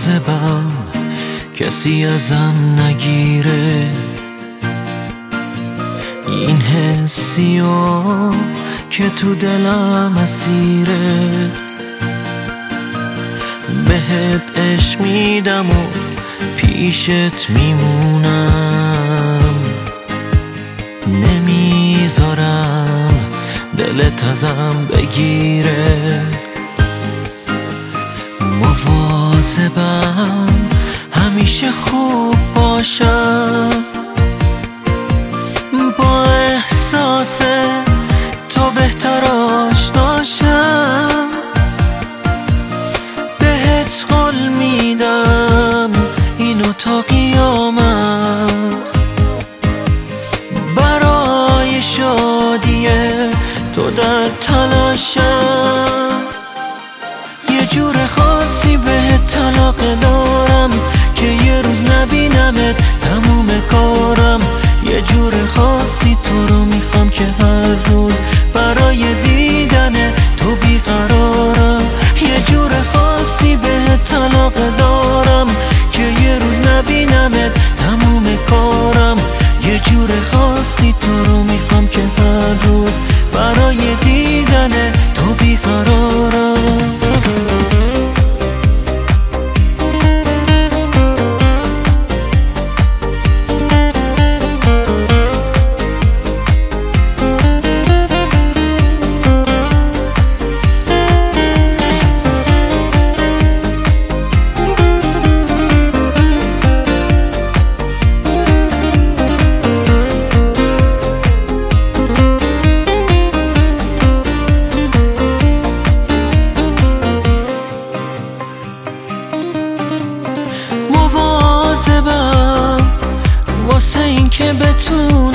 مواظبم کسی ازم نگیره، این حسیو که تو دلم اسیره. بهت عشق میدم و پیشت میمونم، نمیذارم دلت ازم بگیره. مواظبم همیشه خوب باشم، با احساس تو بهتر آشناشم. بهت قول میدم اینو تا قیامت، برای شادی تو در تلاشم. یه جور خاصی بهت طلاق دارم که یه روز نبینمت تموم کارم. یه جور خاصی تو رو میخوام که هر روز برای دیدن تو بیقرارم. یه جور خاصی بهت طلاق دارم که یه روز نبینمت تموم کارم. یه جور خاصی تو رو میخوام که هر روز برای دیدن تو بیقرارم. مواظبم واسه این که بتونم